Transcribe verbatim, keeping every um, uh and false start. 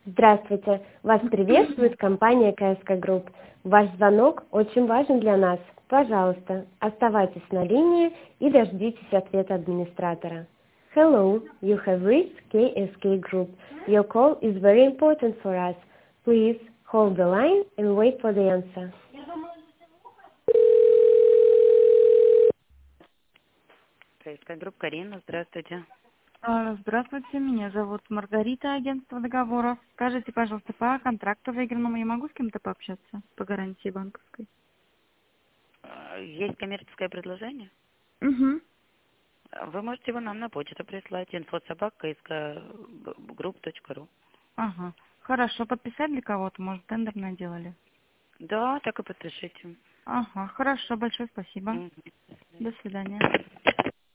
Здравствуйте! Вас приветствует компания ка эс ка Group. Ваш звонок очень важен для нас. Пожалуйста, оставайтесь на линии и дождитесь ответа администратора. Hello, you have reached кей эс кей Group. Your call is very important for us. Please hold the line and wait for the answer. ка эс ка Group, Карина, здравствуйте. А, Здравствуйте, меня зовут Маргарита, агентство договоров. Скажите, пожалуйста, по контракту выигранному я могу с кем-то пообщаться по гарантии банковской? А, Есть коммерческое предложение? Угу. Вы можете его нам на почту прислать. инфособак ка эс ка груп точка ру. Ага. Хорошо, подписать для кого-то, может, тендер наделали? Да, так и подпишите. Ага, хорошо, большое спасибо. Мгм. До свидания.